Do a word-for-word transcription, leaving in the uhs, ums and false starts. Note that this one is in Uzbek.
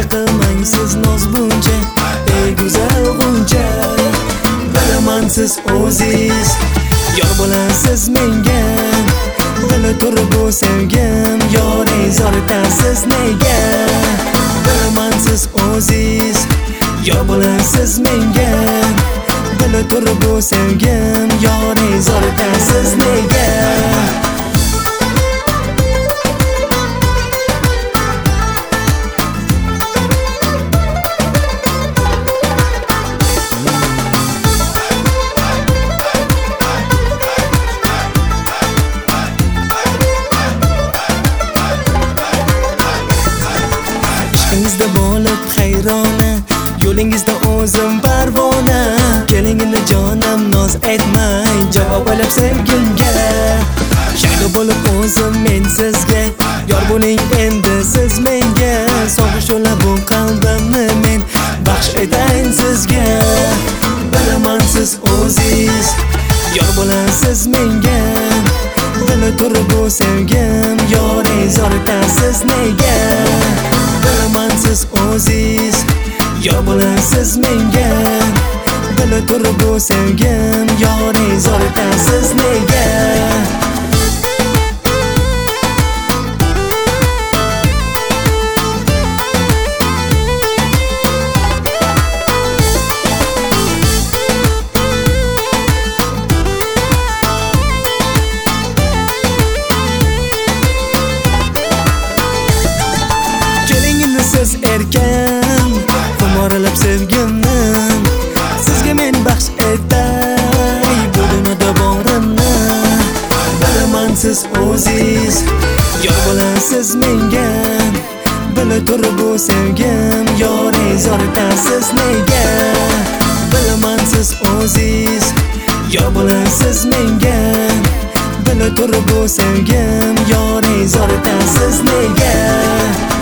qilmang siz noz buncha, ey go'zal g'uncha. Bilaman siz o'ziz yor bo'lasiz menga, dili turib bu sevgim yoring zoritasiz nega. Bilaman siz o'ziz yor bo'lasiz menga, dili turib bu sevgim yoring zoritasiz nega. Ishqingizda bo'lib hayrona, yo'lingizda o'zim parvona. Keling endi jonim noz aytmang, javob olib sevgimga. Shaylo bo'lib o'zim men sizga, yor bo'ling endi siz menga. Sog'ish yo'la bu qalbimni men baxsh etayin sizga. Bilaman siz o'ziz yor bo'lasiz menga, dili turib bu sevgim yoring zoritasiz nega. Bilaman siz o'ziz yor bo'lasiz menga, dili turib bu sevgim yoring zoritasiz nega. Siz erkan xumorlab sevgimni, sizga men baxsh etay bu dunyoda borimni. Bilaman siz o'ziz yor bo'lasiz menga, dili turib bu sevgim yoring zoritasiz nega. Bilaman siz o'ziz yor bo'lasiz menga, dili turib bu sevgim yoring zoritasiz nega.